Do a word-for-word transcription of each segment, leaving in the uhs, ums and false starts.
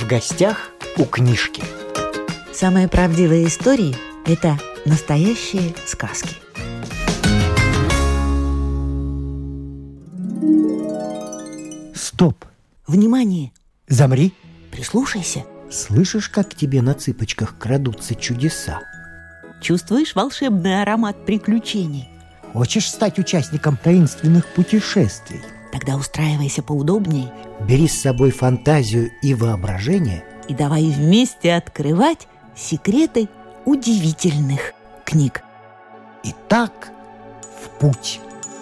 гостях у книжки. Самые правдивые истории – это настоящие сказки. Стоп! Внимание! Замри! Прислушайся. Слышишь, как к тебе на цыпочках крадутся чудеса? Чувствуешь волшебный аромат приключений? Хочешь стать участником таинственных путешествий? Тогда устраивайся поудобнее Бери с собой фантазию и воображение и давай вместе открывать секреты удивительных книг. Итак, в путь!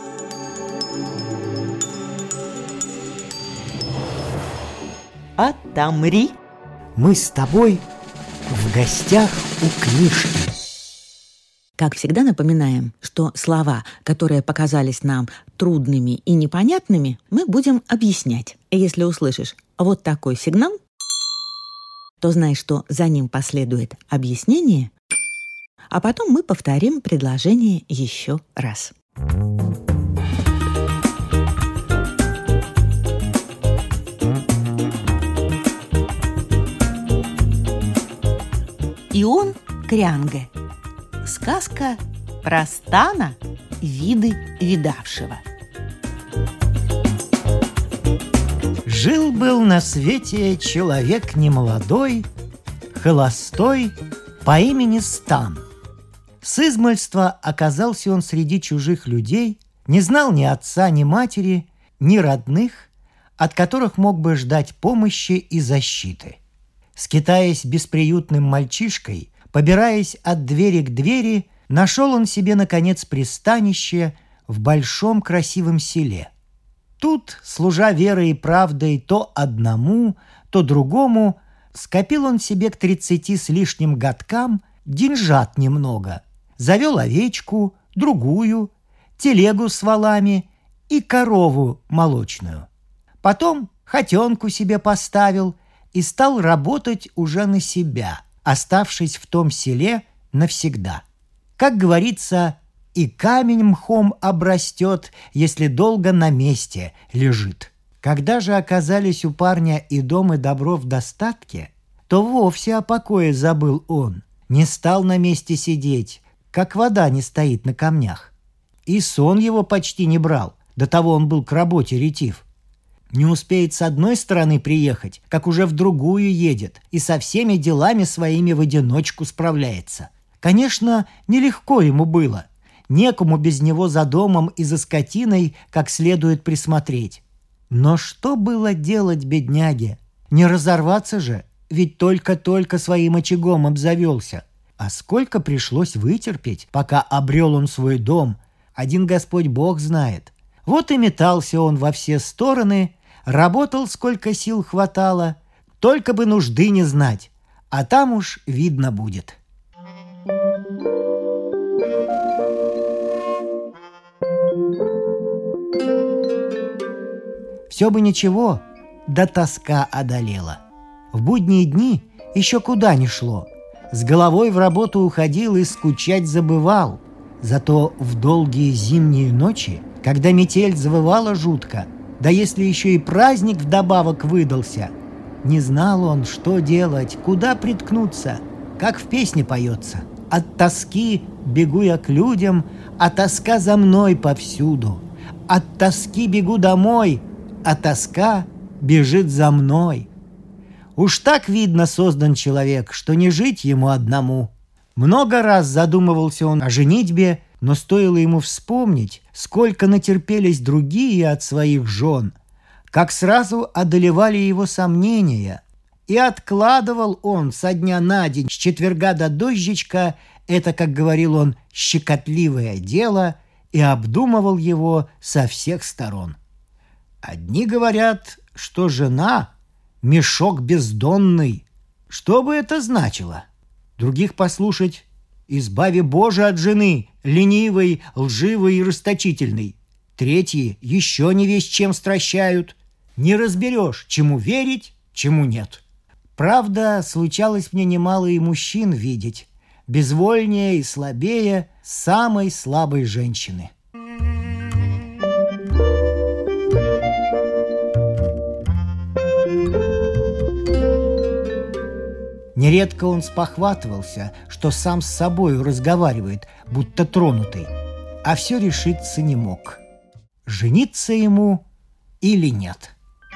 Отомри! Мы с тобой в гостях у книжки. Как всегда напоминаем, что слова, которые показались нам трудными и непонятными, мы будем объяснять. И если услышишь вот такой сигнал, то знай, что за ним последует объяснение, а потом мы повторим предложение еще раз. Ион Крянге. Сказка про Стана, виды видавшего. Жил-был на свете человек немолодой, холостой, по имени Стан. С измальства оказался он среди чужих людей, не знал ни отца, ни матери, ни родных, от которых мог бы ждать помощи и защиты. Скитаясь бесприютным мальчишкой, побираясь от двери к двери, нашел он себе, наконец, пристанище в большом красивом селе. Тут, служа верой и правдой то одному, то другому, скопил он себе к тридцати с лишним годкам деньжат немного, завел овечку, другую, телегу с волами и корову молочную. Потом хотенку себе поставил и стал работать уже на себя, оставшись в том селе навсегда. Как говорится, и камень мхом обрастет, если долго на месте лежит. Когда же оказались у парня и дом, и добро в достатке, то вовсе о покое забыл он, не стал на месте сидеть, как вода не стоит на камнях. И сон его почти не брал, до того он был к работе ретив. Не успеет с одной стороны приехать, как уже в другую едет и со всеми делами своими в одиночку справляется. Конечно, нелегко ему было. Некому без него за домом и за скотиной как следует присмотреть. Но что было делать бедняге? Не разорваться же, ведь только-только своим очагом обзавелся. А сколько пришлось вытерпеть, пока обрел он свой дом, один Господь Бог знает. Вот и метался он во все стороны, работал, сколько сил хватало, только бы нужды не знать, а там уж видно будет. Все бы ничего, да тоска одолела. В будние дни еще куда ни шло. С головой в работу уходил и скучать забывал. Зато в долгие зимние ночи, когда метель завывала жутко, да если еще и праздник вдобавок выдался, не знал он, что делать, куда приткнуться, как в песне поется. От тоски бегу я к людям, а тоска за мной повсюду. От тоски бегу домой, а тоска бежит за мной. Уж так, видно, создан человек, что не жить ему одному. Много раз задумывался он о женитьбе, но стоило ему вспомнить, сколько натерпелись другие от своих жен, как сразу одолевали его сомнения. И откладывал он со дня на день, с четверга до дождичка, это, как говорил он, щекотливое дело, и обдумывал его со всех сторон. Одни говорят, что жена — мешок бездонный. Что бы это значило? Других послушать: избави Боже от жены, ленивой, лживой и расточительной. Третьи еще не весть чем стращают. Не разберешь, чему верить, чему нет. Правда, случалось мне немало и мужчин видеть, безвольнее и слабее самой слабой женщины. Нередко он спохватывался, что сам с собою разговаривает, будто тронутый, а все решиться не мог. Жениться ему или нет?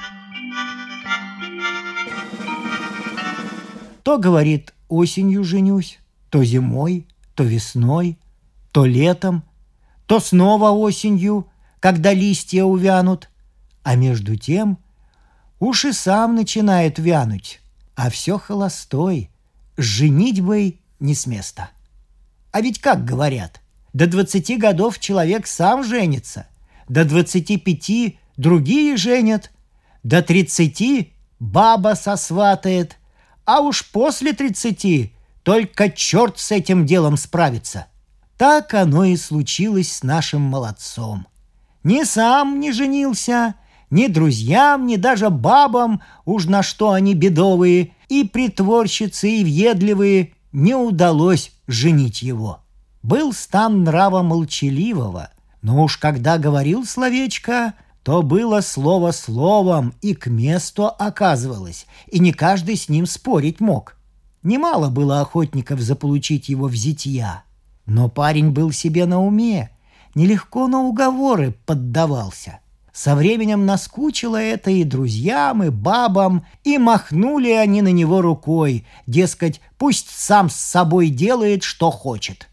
То говорит: осенью женюсь, то зимой, то весной, то летом, то снова осенью, когда листья увянут. А между тем уж и сам начинает вянуть, а все холостой, с женитьбой не с места. А ведь как говорят, до двадцати годов человек сам женится, до двадцати пяти другие женят, до тридцати баба сосватает, а уж после тридцати только черт с этим делом справится. Так оно и случилось с нашим молодцом. Ни сам не женился, ни друзьям, ни даже бабам, уж на что они бедовые, и притворщицы, и въедливые, не удалось женить его. Был стан нрава молчаливого, но уж когда говорил словечко, то было слово словом и к месту оказывалось, и не каждый с ним спорить мог. Немало было охотников заполучить его в зятья, но парень был себе на уме, нелегко на уговоры поддавался. Со временем наскучило это и друзьям, и бабам, и махнули они на него рукой, дескать, пусть сам с собой делает, что хочет.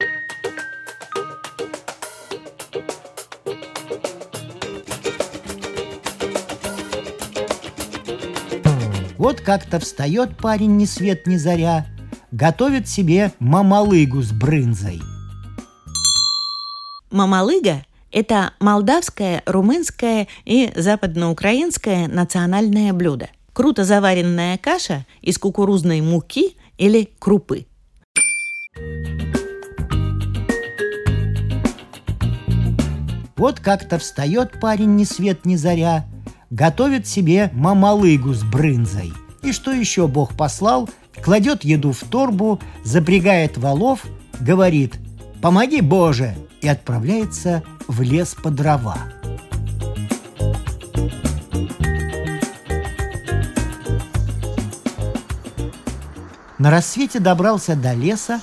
Вот как-то встает парень ни свет ни заря, готовит себе мамалыгу с брынзой. Мамалыга – это молдавское, румынское и западноукраинское национальное блюдо. Круто заваренная каша из кукурузной муки или крупы. Вот как-то встает парень ни свет ни заря, готовит себе мамалыгу с брынзой. И что еще Бог послал, кладет еду в торбу, запрягает волов, говорит: «Помоги, Боже!» и отправляется в лес по дрова. На рассвете добрался до леса,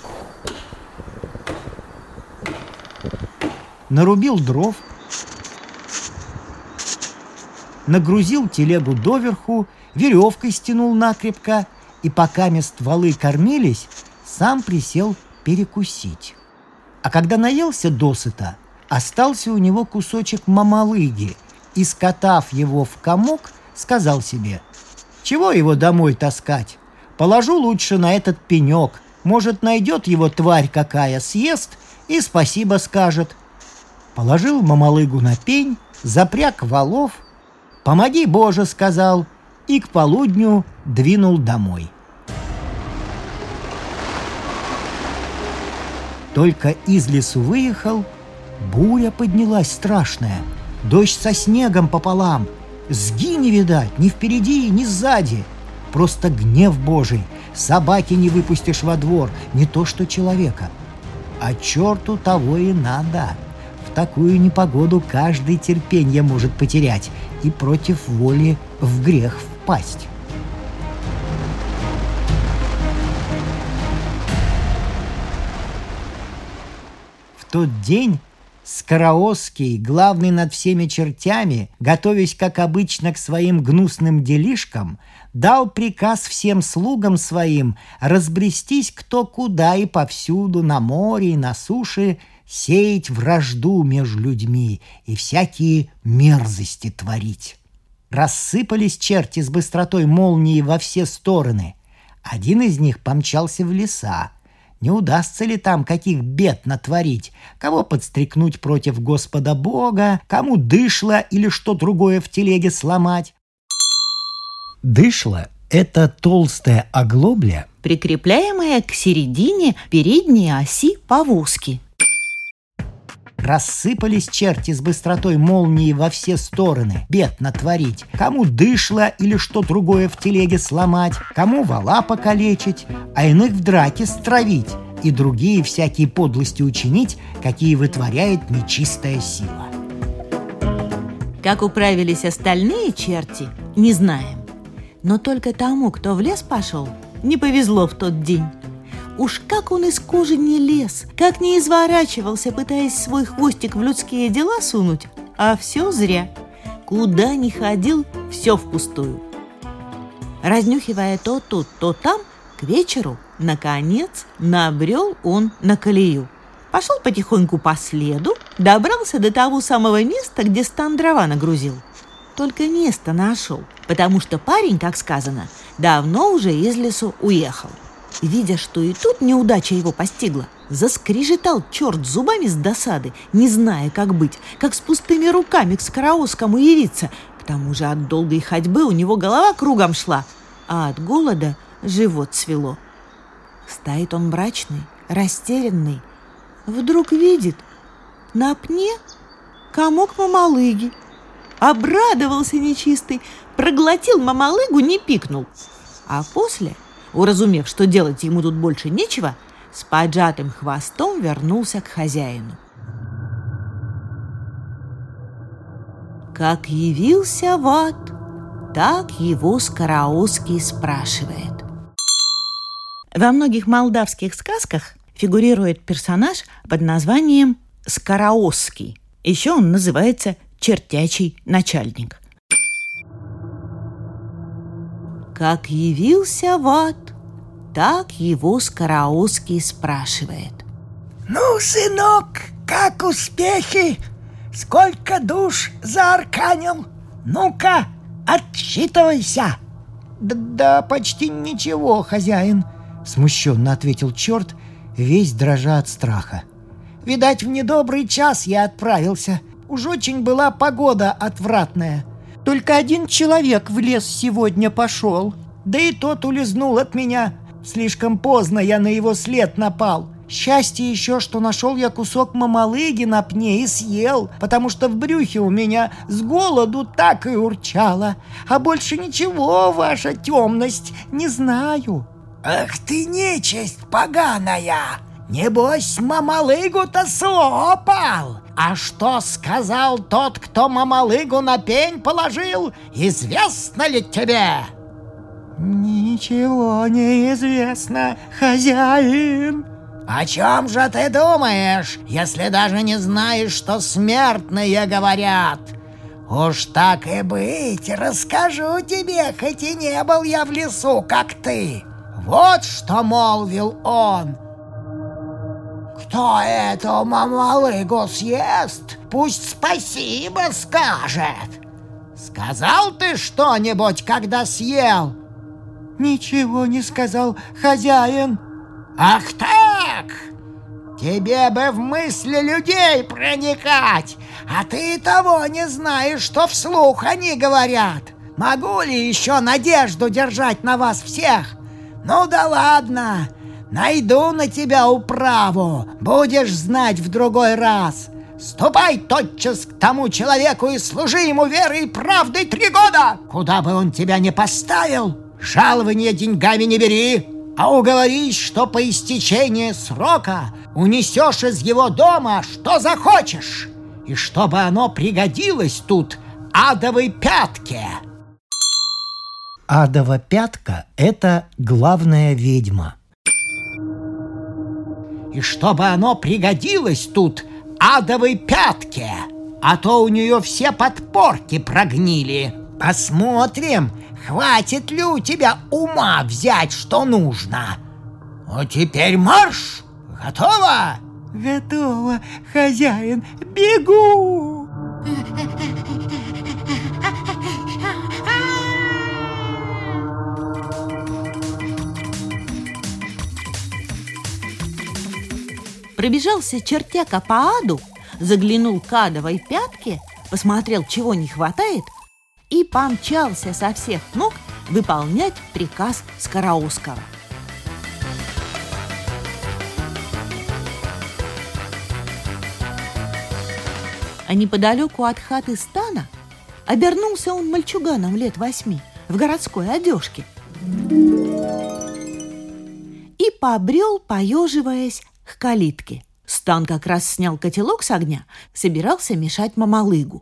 нарубил дров, нагрузил телегу доверху, веревкой стянул накрепко, и пока мест валы кормились, сам присел перекусить. А когда наелся досыта, остался у него кусочек мамалыги, и, скотав его в комок, сказал себе: «Чего его домой таскать? Положу лучше на этот пенек, может, найдет его тварь какая, съест и спасибо скажет». Положил мамалыгу на пень, запряг волов, «Помоги, Боже!» — сказал, и к полудню двинул домой. Только из лесу выехал, буря поднялась страшная, дождь со снегом пополам, сги не видать ни впереди, ни сзади, просто гнев Божий, собаки не выпустишь во двор, не то что человека. А черту того и надо. В такую непогоду каждый терпенье может потерять и против воли в грех впасть. В тот день Скороозский, главный над всеми чертями, готовясь, как обычно, к своим гнусным делишкам, дал приказ всем слугам своим разбрестись кто куда и повсюду, на море и на суше, сеять вражду между людьми и всякие мерзости творить. Рассыпались черти с быстротой молнии во все стороны. Один из них помчался в леса. Не удастся ли там каких бед натворить, кого подстрекнуть против Господа Бога, кому дышло или что другое в телеге сломать? Дышло — это толстая оглобля, прикрепляемая к середине передней оси повозки. Рассыпались черти с быстротой молнии во все стороны, бед натворить, кому дышло или что другое в телеге сломать, кому вола покалечить, а иных в драке стравить и другие всякие подлости учинить, какие вытворяет нечистая сила. Как управились остальные черти, не знаем. Но только тому, кто в лес пошел, не повезло в тот день. Уж как он из кожи не лез, как не изворачивался, пытаясь свой хвостик в людские дела сунуть, а все зря. Куда ни ходил, все впустую. Разнюхивая то тут, то там, к вечеру, наконец, набрел он на колею. Пошел потихоньку по следу, добрался до того самого места, где Стан дрова нагрузил. Только место нашел, потому что парень, как сказано, давно уже из лесу уехал. Видя, что и тут неудача его постигла, заскрежетал черт зубами с досады, не зная, как быть, как с пустыми руками к Скороосскому явиться. К тому же от долгой ходьбы у него голова кругом шла, а от голода живот свело. Стоит он мрачный, растерянный. Вдруг видит, на пне комок мамалыги. Обрадовался нечистый, проглотил мамалыгу, не пикнул. А после, уразумев, что делать ему тут больше нечего, с поджатым хвостом вернулся к хозяину. Как явился в ад, так его Скороосский спрашивает. Во многих молдавских сказках фигурирует персонаж под названием Скороосский. Еще он называется чертячий начальник. Как явился в ад, так его Скороосский спрашивает. Ну, сынок, как успехи? Сколько душ заарканил? Ну-ка, отчитывайся. Да, да почти ничего, хозяин, смущенно ответил черт, весь дрожа от страха. Видать, в недобрый час я отправился. Уж очень была погода отвратная. Только один человек в лес сегодня пошел, да и тот улизнул от меня. Слишком поздно я на его след напал. Счастье еще, что нашел я кусок мамалыги на пне и съел, потому что в брюхе у меня с голоду так и урчало. А больше ничего, ваша темность, не знаю. Ах ты нечисть поганая! Небось, мамалыгу-то слопал! А что сказал тот, кто мамалыгу на пень положил? Известно ли тебе? Ничего не известно, хозяин. О чем же ты думаешь, если даже не знаешь, что смертные говорят? Уж так и быть, расскажу тебе, хоть и не был я в лесу, как ты. Вот что молвил он. Кто эту мамалыгу съест, пусть спасибо скажет. Сказал ты что-нибудь, когда съел? Ничего не сказал, хозяин. Ах так! Тебе бы в мысли людей проникать, а ты того не знаешь, что вслух они говорят. Могу ли еще надежду держать на вас всех? Ну да ладно, найду на тебя управу, будешь знать в другой раз. Ступай тотчас к тому человеку и служи ему верой и правдой три года. Куда бы он тебя ни поставил, жалования деньгами не бери, а уговорись, что по истечении срока унесешь из его дома, что захочешь, и чтобы оно пригодилось тут адовой пятке. Адова пятка – это главная ведьма. И чтобы оно пригодилось тут адовой пятке, а то у нее все подпорки прогнили. Посмотрим, хватит ли у тебя ума взять, что нужно. А теперь марш! Готово? Готово, хозяин, бегу! Пробежался чертяка по аду, заглянул к адовой пятке, посмотрел, чего не хватает, и помчался со всех ног выполнять приказ Скороосского. А неподалеку от хаты Стана обернулся он мальчуганом лет восьми в городской одежке и побрел, поеживаясь, к калитке. Стан как раз снял котелок с огня, собирался мешать мамалыгу.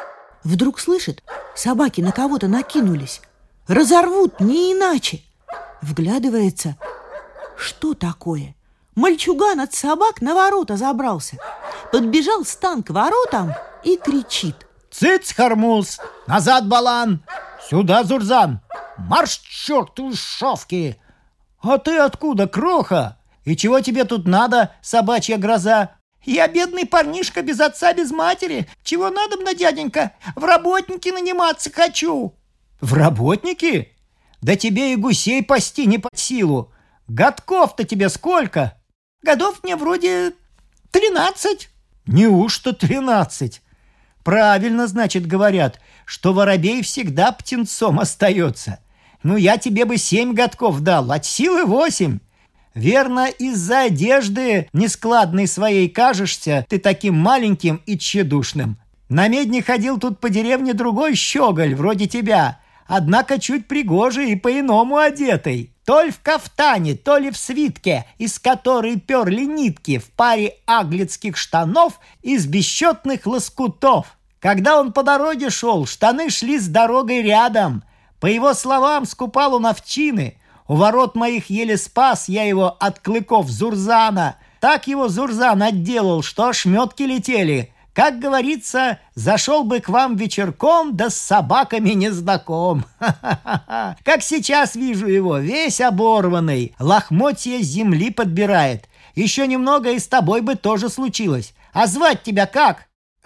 Вдруг слышит, собаки на кого-то накинулись. Разорвут, не иначе. Вглядывается. Что такое? Мальчуган от собак на ворота забрался. Подбежал Стан к воротам и кричит: «Цыц, Хармуз! Назад, Балан! Сюда, Зурзан! Марш, черту шовки! А ты откуда, Кроха? И чего тебе тут надо, собачья гроза?» «Я бедный парнишка, без отца, без матери. Чего надобно, дяденька? В работники наниматься хочу». «В работники? Да тебе и гусей пасти не под силу. Годков-то тебе сколько?» «Годов мне вроде тринадцать». «Неужто тринадцать? Правильно, значит, говорят, что воробей всегда птенцом остается. Ну, я тебе бы семь годков дал, от силы восемь. Верно, из-за одежды нескладной своей кажешься ты таким маленьким и тщедушным. На медне ходил тут по деревне другой щеголь, вроде тебя, однако чуть пригожий и по-иному одетый. То ли в кафтане, то ли в свитке, из которой перли нитки, в паре аглицких штанов из бесчетных лоскутов. Когда он по дороге шел, штаны шли с дорогой рядом. По его словам, скупал он овчины. У ворот моих еле спас я его от клыков Зурзана. Так его Зурзан отделал, что ошметки летели. Как говорится, зашел бы к вам вечерком, да с собаками не знаком. Ха-ха-ха. Как сейчас вижу его, весь оборванный, лохмотья земли подбирает. Еще немного и с тобой бы тоже случилось. А звать тебя как?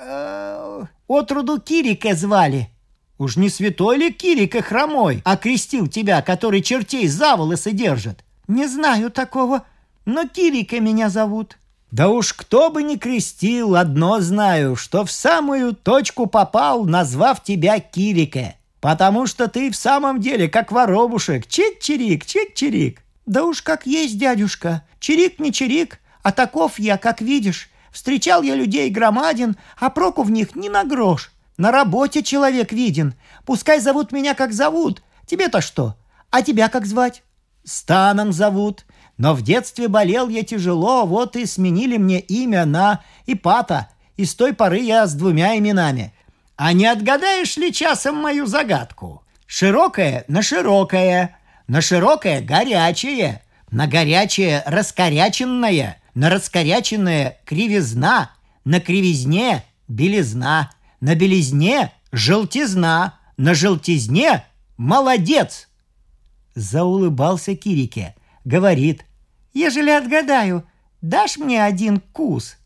Отроду Кирике звали. Уж не святой ли Кирика хромой окрестил тебя, который чертей за волосы держит? Не знаю такого, но Кирика меня зовут. Да уж кто бы ни крестил, одно знаю, что в самую точку попал, назвав тебя Кирике. Потому что ты в самом деле как воробушек. Чик-чирик, чик-чирик. Да уж как есть, дядюшка. Чирик не чирик, а таков я, как видишь. Встречал я людей громадин, а проку в них ни на грош. На работе человек виден. Пускай зовут меня, как зовут. Тебе-то что? А тебя как звать? Станом зовут. Но в детстве болел я тяжело, вот и сменили мне имя на Ипата. И с той поры я с двумя именами. А не отгадаешь ли часом мою загадку? Широкое на широкое, на широкое горячее, на горячее раскоряченное, на раскоряченное кривизна, на кривизне белизна. На белизне желтизна, на желтизне молодец. Заулыбался Кирике. Говорит: ежели отгадаю, дашь мне один кус?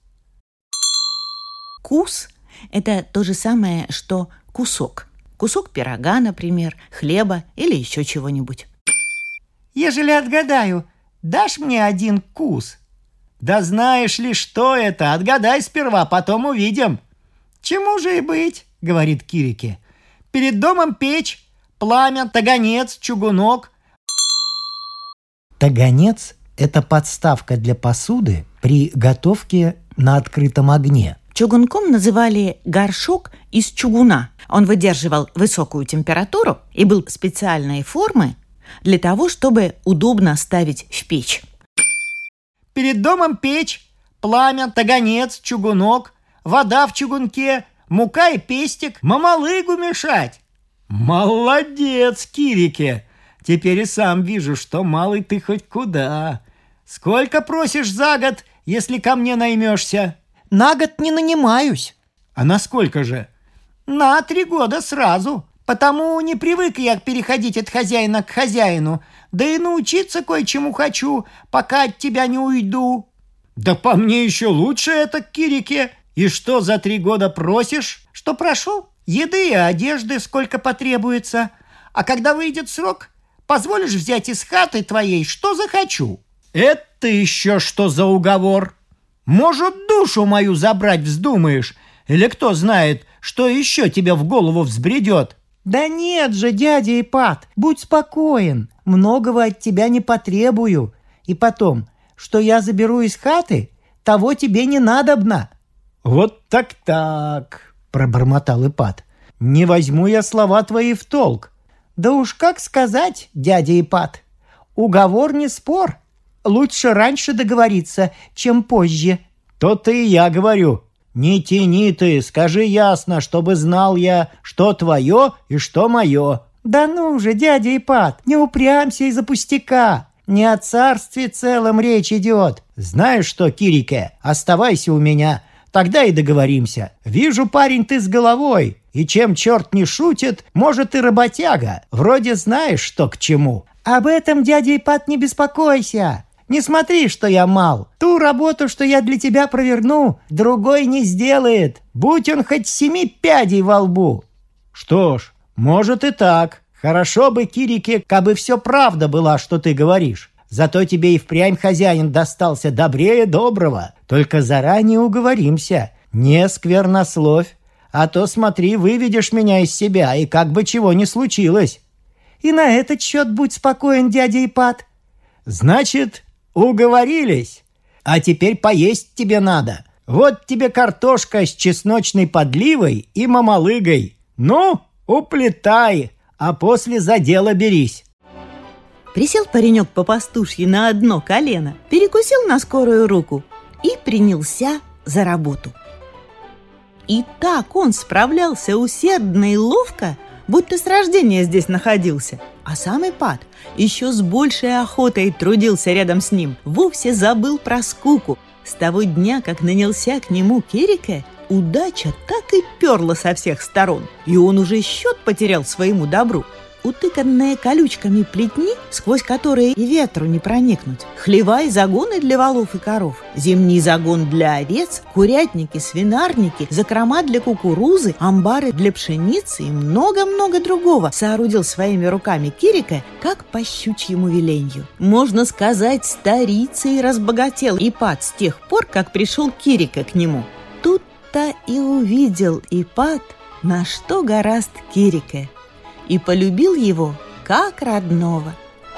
Кус – это то же самое, что кусок. Кусок пирога, например, хлеба или еще чего-нибудь. Ежели отгадаю, дашь мне один кус? Да знаешь ли, что это? Отгадай сперва, потом увидим. «Чему же и быть?» — говорит Кирике. «Перед домом печь, пламя, таганец, чугунок». Таганец — это подставка для посуды при готовке на открытом огне. Чугунком называли горшок из чугуна. Он выдерживал высокую температуру и был специальной формы для того, чтобы удобно ставить в печь. «Перед домом печь, пламя, таганец, чугунок, вода в чугунке, мука и пестик, мамалыгу мешать». «Молодец, Кирике! Теперь и сам вижу, что малый ты хоть куда. Сколько просишь за год, если ко мне наймешься?» «На год не нанимаюсь». «А на сколько же?» «На три года сразу. Потому не привык я переходить от хозяина к хозяину. Да и научиться кое-чему хочу, пока от тебя не уйду». «Да по мне еще лучше это, Кирике. И что за три года просишь?» «Что прошу? Еды и одежды, сколько потребуется. А когда выйдет срок, позволишь взять из хаты твоей, что захочу». «Это еще что за уговор? Может, душу мою забрать вздумаешь? Или кто знает, что еще тебе в голову взбредет?» «Да нет же, дядя Ипат, будь спокоен. Многого от тебя не потребую. И потом, что я заберу из хаты, того тебе не надобно». «Вот так-так», — пробормотал Ипат. «Не возьму я слова твои в толк». «Да уж как сказать, дядя Ипат, уговор не спор. Лучше раньше договориться, чем позже». «То-то и я говорю. Не тяни ты, скажи ясно, чтобы знал я, что твое и что мое». Да ну же, дядя Ипат, не упрямься из-за пустяка. Не о царстве целом речь идет. Знаешь что, Кирике, оставайся у меня, тогда и договоримся. Вижу, парень, ты с головой, и чем черт не шутит, может и работяга. Вроде знаешь, что к чему. Об этом, дядя Ипат, не беспокойся. Не смотри, что я мал. Ту работу, что я для тебя проверну, другой не сделает. Будь он хоть семи пядей во лбу. Что ж, может и так. Хорошо бы, Кирике, кабы все правда была, что ты говоришь. Зато тебе и впрямь хозяин достался добрее доброго. Только заранее уговоримся. Не сквернословь. А то, смотри, выведешь меня из себя, и как бы чего ни случилось. И на этот счет будь спокоен, дядя Ипат. Значит, уговорились. А теперь поесть тебе надо. Вот тебе картошка с чесночной подливой и мамалыгой. Ну, уплетай, а после за дело берись. Присел паренек по-пастушьи на одно колено, перекусил на скорую руку и принялся за работу. И так он справлялся усердно и ловко, будто с рождения здесь находился. А сам Ипат еще с большей охотой трудился рядом с ним, вовсе забыл про скуку. С того дня, как нанялся к нему Кирике, удача так и перла со всех сторон, и он уже счет потерял своему добру. Утыканные колючками плетни, сквозь которые и ветру не проникнуть, хлева и загоны для волов и коров, зимний загон для овец, курятники, свинарники, закрома для кукурузы, амбары для пшеницы и много-много другого соорудил своими руками Кирике, как по щучьему веленью. Можно сказать, старицей разбогател Ипат с тех пор, как пришел Кирике к нему. Тут-то и увидел Ипат, на что горазд Кирике, и полюбил его как родного.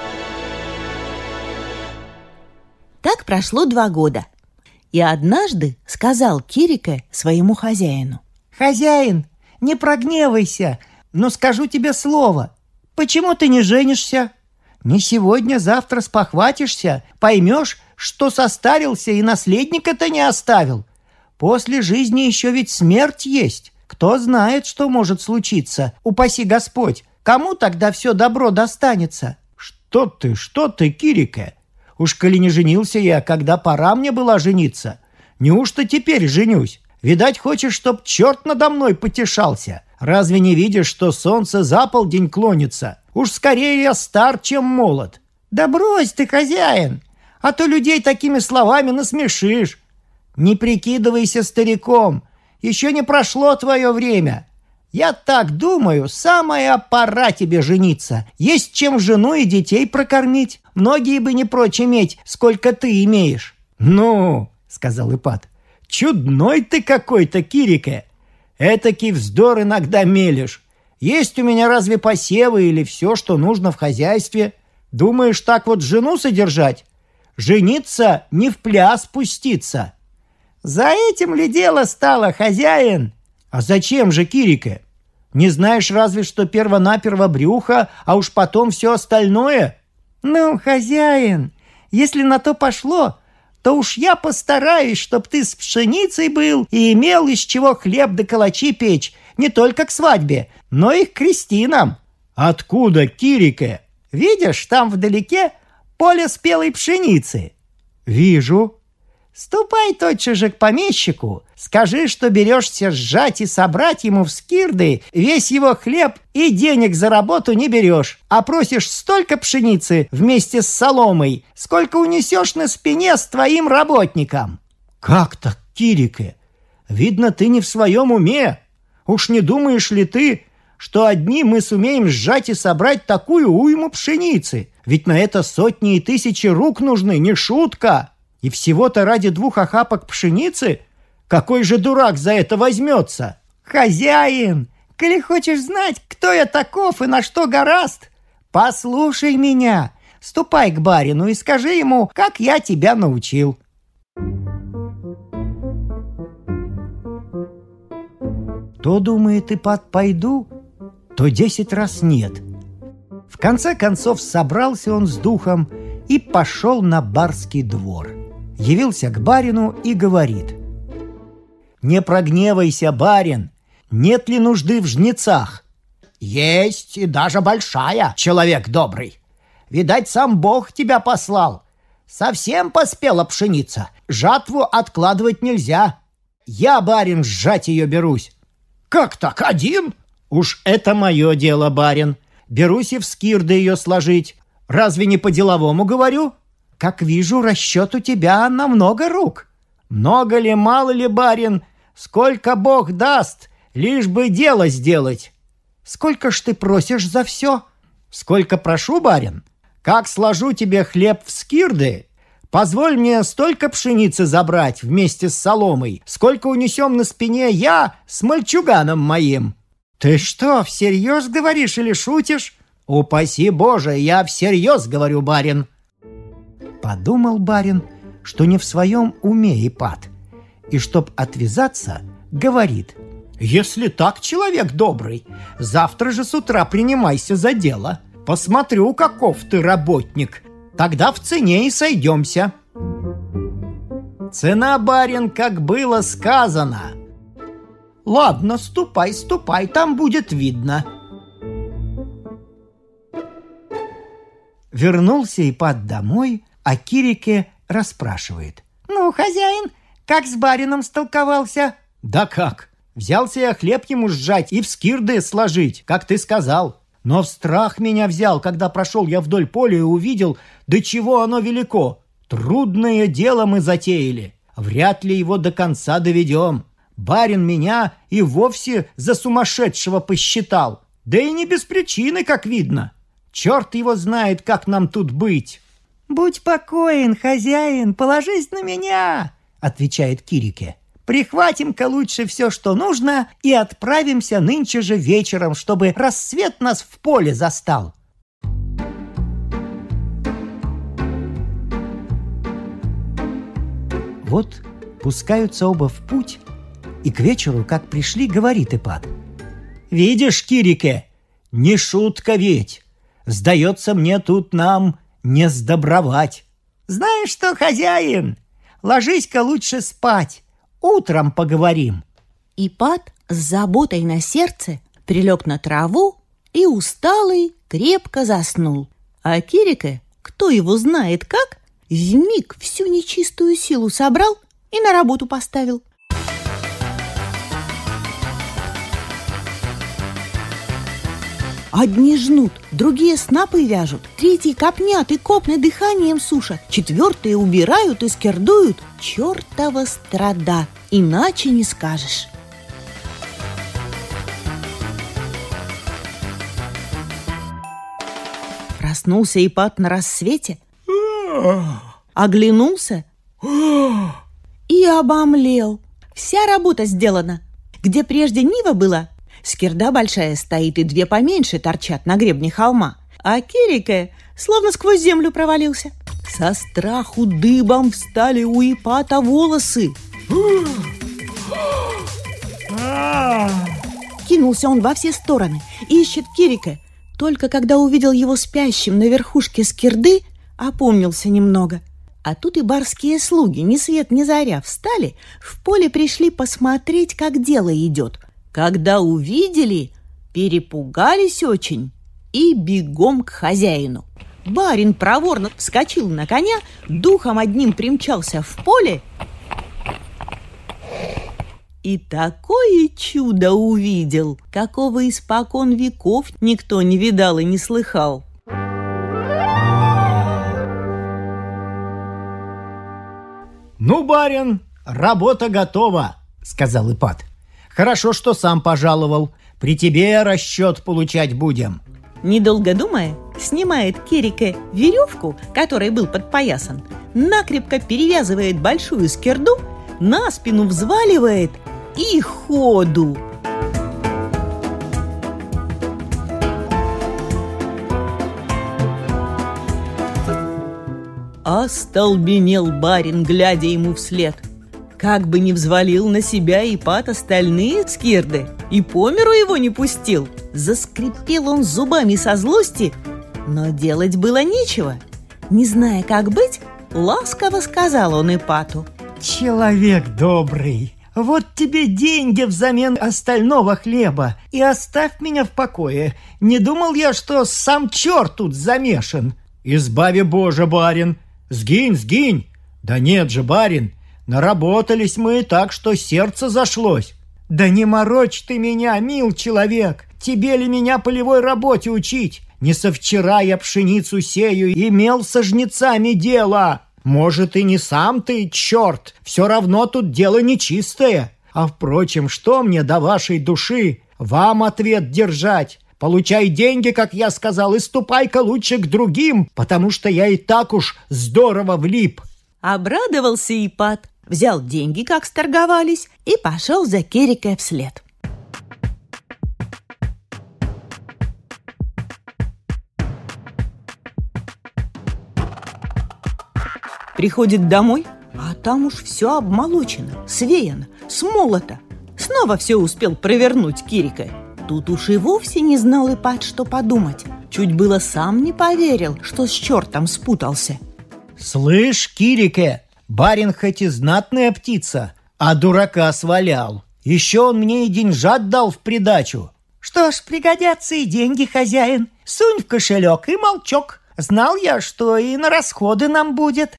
Так прошло два года, и однажды сказал Кирике своему хозяину: «Хозяин, не прогневайся, но скажу тебе слово. Почему ты не женишься? Не сегодня-завтра спохватишься, поймешь, что состарился и наследника-то не оставил. После жизни еще ведь смерть есть. Кто знает, что может случиться, упаси Господь. Кому тогда все добро достанется?» «Что ты, что ты, Кирике? Уж коли не женился я, когда пора мне была жениться. Неужто теперь женюсь? Видать, хочешь, чтоб черт надо мной потешался? Разве не видишь, что солнце за полдень клонится? Уж скорее я стар, чем молод». «Да брось ты, хозяин, а то людей такими словами насмешишь. Не прикидывайся стариком, еще не прошло твое время. Я так думаю, самая пора тебе жениться. Есть чем жену и детей прокормить. Многие бы не прочь иметь, сколько ты имеешь». «Ну, — сказал Ипат, — чудной ты какой-то, Кирике. Этакий вздор иногда мелешь. Есть у меня разве посевы или все, что нужно в хозяйстве? Думаешь, так вот жену содержать? Жениться не в пляс пуститься». «За этим ли дело стало, хозяин?» «А зачем же, Кирике? Не знаешь разве, что перво-наперво брюхо, а уж потом все остальное?» «Ну, хозяин, если на то пошло, то уж я постараюсь, чтоб ты с пшеницей был и имел из чего хлеб да калачи печь, не только к свадьбе, но и к крестинам». «Откуда, Кирике?» «Видишь, там вдалеке поле спелой пшеницы?» «Вижу». «Ступай тотчас же к помещику, скажи, что берешься сжать и собрать ему в скирды весь его хлеб и денег за работу не берешь, а просишь столько пшеницы вместе с соломой, сколько унесешь на спине с твоим работником». «Как так, Кирике? Видно, ты не в своем уме. Уж не думаешь ли ты, что одни мы сумеем сжать и собрать такую уйму пшеницы? Ведь на это сотни и тысячи рук нужны, не шутка. И всего-то ради двух охапок пшеницы? Какой же дурак за это возьмется?» «Хозяин, коли хочешь знать, кто я таков и на что горазд, послушай меня. Ступай к барину и скажи ему, как я тебя научил». То думает Ипат, пойду, то десять раз нет. В конце концов собрался он с духом и пошел на барский двор. Явился к барину и говорит: «Не прогневайся, барин, нет ли нужды в жнецах?» Есть и даже большая, человек добрый. Видать, сам Бог тебя послал. Совсем поспела пшеница. Жатву откладывать нельзя. Я, барин, сжать ее берусь. Как так, один? Уж это мое дело, барин. Берусь и в скирды ее сложить. Разве не по-деловому говорю? Как вижу, расчет у тебя на много рук. Много ли, мало ли, барин, сколько Бог даст, лишь бы дело сделать. Сколько ж ты просишь за все? Сколько прошу, барин? Как сложу тебе хлеб в скирды, позволь мне столько пшеницы забрать вместе с соломой, сколько унесем на спине я с мальчуганом моим. Ты что, всерьез говоришь или шутишь? Упаси Боже, я всерьез говорю, барин. Подумал барин, что не в своем уме Ипат, и чтоб отвязаться, говорит: если так, человек добрый, завтра же с утра принимайся за дело. Посмотрю, каков ты работник. Тогда в цене и сойдемся. Цена, барин, как было сказано. Ладно, ступай, ступай, там будет видно. Вернулся Ипат домой, а Кирике расспрашивает: ну, хозяин, как с барином столковался? Да как? Взялся я хлеб ему сжать и в скирды сложить, как ты сказал. Но в страх меня взял, когда прошел я вдоль поля и увидел, до чего оно велико. Трудное дело мы затеяли. Вряд ли его до конца доведем. Барин меня и вовсе за сумасшедшего посчитал. Да и не без причины, как видно. Черт его знает, как нам тут быть. «Будь покоен, хозяин, положись на меня», — отвечает Кирике. «Прихватим-ка лучше все, что нужно, и отправимся нынче же вечером, чтобы рассвет нас в поле застал». Вот пускаются оба в путь, и к вечеру, как пришли, говорит Ипат: «Видишь, Кирике, не шутка ведь. Сдается мне, тут нам не сдобровать. Знаешь что, хозяин, ложись-ка лучше спать, утром поговорим». Ипат с заботой на сердце прилег на траву и усталый крепко заснул. А Кирике, кто его знает как, вмиг всю нечистую силу собрал и на работу поставил. Одни жнут, другие снапы вяжут, третьи копнят и копны дыханием сушат, четвертые убирают и скирдуют. Чертова страда, иначе не скажешь. Проснулся Ипат на рассвете, оглянулся и обомлел. Вся работа сделана. Где прежде нива была, скирда большая стоит, и две поменьше торчат на гребне холма. А Кирике словно сквозь землю провалился. Со страху дыбом встали у Ипата волосы. Кинулся он во все стороны, ищет Кирике. Только когда увидел его спящим на верхушке скирды, опомнился немного. А тут и барские слуги, ни свет ни заря, встали, в поле пришли посмотреть, как дело идет. Когда увидели, перепугались очень и бегом к хозяину. Барин проворно вскочил на коня, духом одним примчался в поле и такое чудо увидел, какого испокон веков никто не видал и не слыхал. «Ну, барин, работа готова», — сказал Ипат. «Хорошо, что сам пожаловал. При тебе расчет получать будем». Недолго думая, снимает Кирике веревку, которой был подпоясан, накрепко перевязывает большую скирду, на спину взваливает и ходу. Остолбенел барин, глядя ему вслед. Как бы не взвалил на себя Ипат остальные скирды, и по миру его не пустил. Заскрипел он зубами со злости, но делать было нечего. Не зная, как быть, ласково сказал он Ипату: «Человек добрый, Вот тебе деньги взамен остального хлеба, и оставь меня в покое. Не думал я, что сам черт тут замешан». «Избави Боже, барин! Сгинь, сгинь!» «Да нет же, барин, наработались мы так, что сердце зашлось». «Да не морочь ты меня, мил человек! Тебе ли меня полевой работе учить? Не со вчера я пшеницу сею, имел со жнецами дело. Может, и не сам ты, черт, все равно тут дело нечистое. А впрочем, что мне до вашей души? Вам ответ держать. Получай деньги, как я сказал, и ступай-ка лучше к другим, потому что я и так уж здорово влип». Обрадовался Ипат, взял деньги, как сторговались, и пошел за Кирикой вслед. Приходит домой, а там уж все обмолочено, свеяно, смолото. Снова все успел провернуть Кирика. Тут уж и вовсе не знал Ипат, что подумать. Чуть было сам не поверил, что с чертом спутался. «Слышь, Кирике, барин хоть и знатная птица, а дурака свалял. Еще он мне и деньжат дал в придачу». «Что ж, пригодятся и деньги, хозяин. Сунь в кошелек и молчок. Знал я, что и на расходы нам будет».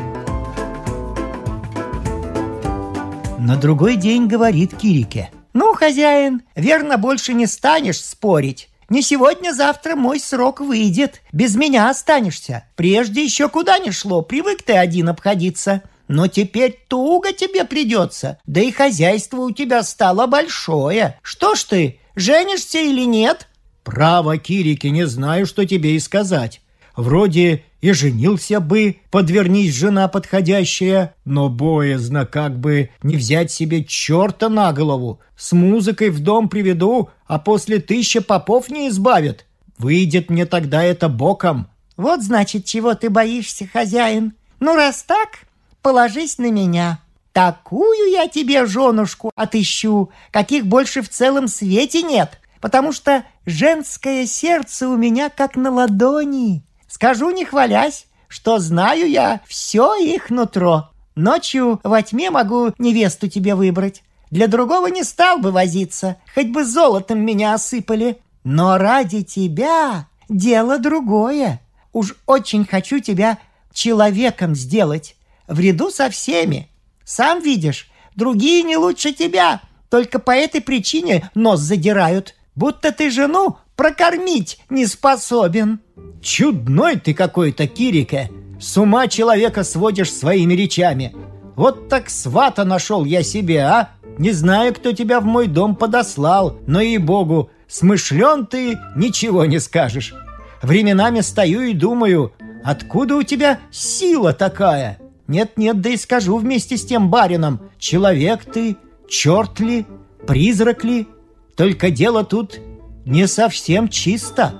На другой день говорит Кирике: «Ну, хозяин, верно, больше не станешь спорить. Не сегодня-завтра мой срок выйдет. Без меня останешься. Прежде еще куда ни шло, привык ты один обходиться. Но теперь туго тебе придется. Да и хозяйство у тебя стало большое. Что ж ты, женишься или нет?» «Право, Кирике, не знаю, что тебе и сказать. Вроде и женился бы, подвернись жена подходящая, но боязно как бы не взять себе черта на голову. С музыкой в дом приведу, а после тысячи попов не избавят. Выйдет мне тогда это боком». «Вот, значит, чего ты боишься, хозяин. Ну, раз так, положись на меня. Такую я тебе женушку отыщу, каких больше в целом свете нет, потому что женское сердце у меня как на ладони. Скажу, не хвалясь, что знаю я все их нутро. Ночью во тьме могу невесту тебе выбрать. Для другого не стал бы возиться, хоть бы золотом меня осыпали. Но ради тебя дело другое. Уж очень хочу тебя человеком сделать, в ряду со всеми. Сам видишь, другие не лучше тебя, только по этой причине нос задирают, будто ты жену прокормить не способен». «Чудной ты какой-то, Кирике! С ума человека сводишь своими речами. Вот так свата нашел я себе, а? Не знаю, кто тебя в мой дом подослал, но, ей-богу, смышлен ты, ничего не скажешь. Временами стою и думаю, откуда у тебя сила такая? Нет-нет, да и скажу вместе с тем барином, человек ты, черт ли, призрак ли? Только дело тут не совсем чисто.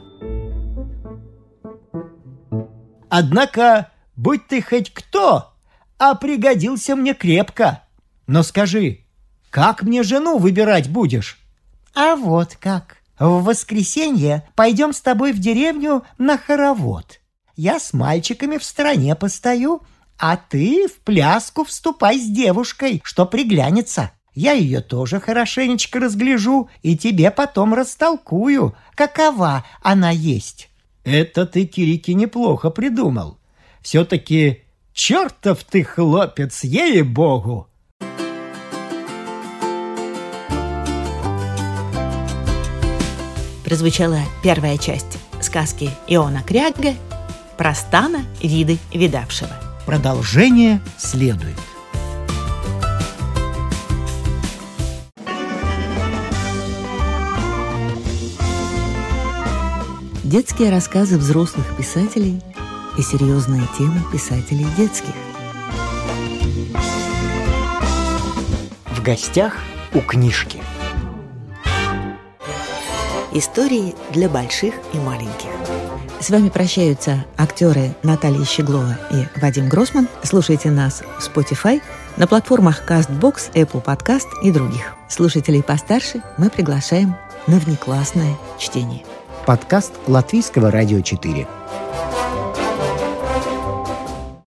Однако, будь ты хоть кто, а пригодился мне крепко. Но скажи, как мне жену выбирать будешь?» «А вот как. В воскресенье пойдем с тобой в деревню на хоровод. Я с мальчиками в стороне постою, а ты в пляску вступай с девушкой, что приглянется. Я ее тоже хорошенечко разгляжу и тебе потом растолкую, какова она есть». «Это ты, Кирики, неплохо придумал. Все-таки чертов ты хлопец, ей-богу!» Прозвучала первая часть сказки Иона Кряга про стана виды видавшего. Продолжение следует. Детские рассказы взрослых писателей и серьезные темы писателей детских. В гостях у книжки. Истории для больших и маленьких. С вами прощаются актеры Наталья Щеглова и Вадим Гроссман. Слушайте нас в Spotify, на платформах CastBox, Apple Podcast и других. Слушателей постарше мы приглашаем на внеклассное чтение. Подкаст Латвийского радио четыре.